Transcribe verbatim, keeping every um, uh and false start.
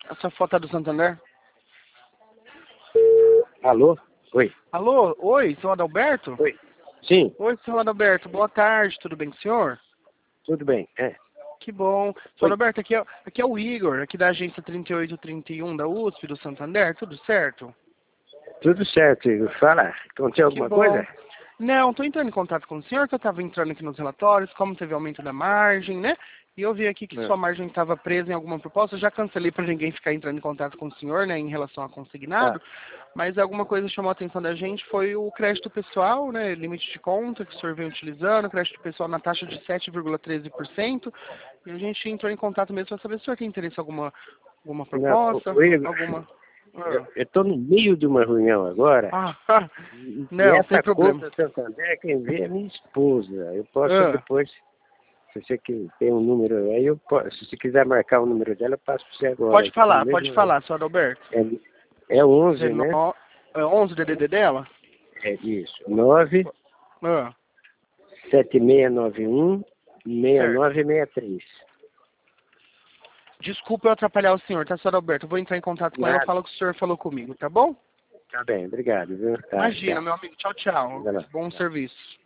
Essa foto é do Santander? Alô? Oi. Alô? Oi, seu Adalberto? Oi. Sim, Oi, seu Adalberto. Boa tarde, tudo bem com o senhor? tudo bem. É. Que bom. Seu Oi. Adalberto, aqui é, aqui é o Igor, aqui da agência trinta e oito trinta e um da U S P do Santander, tudo certo? Tudo certo, Igor. Fala. Aconteceu Que alguma bom. coisa? Não, estou entrando em contato com o senhor, que eu estava entrando aqui nos relatórios, como teve aumento da margem, né? E eu vi aqui que É. sua margem estava presa em alguma proposta. Eu já cancelei para ninguém ficar entrando em contato com o senhor, né, em relação a consignado. Tá. Mas alguma coisa que chamou a atenção da gente foi o crédito pessoal, né, limite de conta que o senhor vem utilizando, crédito pessoal na taxa de sete vírgula treze por cento. E a gente entrou em contato mesmo para saber se o senhor tem interesse em alguma, alguma Não, proposta, o Igor, alguma... eu Ah, estou no meio de uma reunião agora. ah, E e não, sem essa problema. conta Santander, quem vê é minha esposa. Eu posso Ah. depois, se você que tem um número aí, eu posso, se você quiser marcar o número dela, eu passo para você agora. Pode Eu tô no falar, meio de pode uma reunião. falar, senhor Adalberto. É, é onze, né? dezenove, é onze o D D D dela? É isso. nove Ah, sete seis nove um seis certo. nove seis três. Desculpa eu atrapalhar o senhor, tá, senhor Adalberto? Eu vou entrar em contato com ela, eu Nada. falo que o senhor falou comigo, tá bom? Tá bem, obrigado, viu? Tá, Imagina, tchau. meu amigo. Tchau, tchau. Vai lá, Bom tchau. serviço.